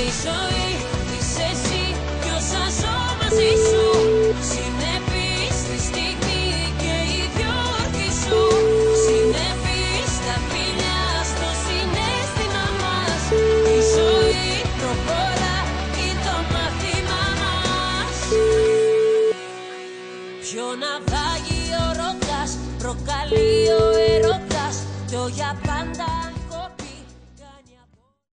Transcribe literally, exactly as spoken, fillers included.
Η ζωή είσαι εσύ κι όσα ζω μαζί σου. Συνεπείς στη στιγμή και η διόρκη σου. Συνεπείς στα φιλιά στο συναίσθημα μας. Η ζωή προχωρά ή το μάθημα μας. Ποιο ναυάγιο ρωτάς, προκαλεί ο έρωτας, το για πάντα.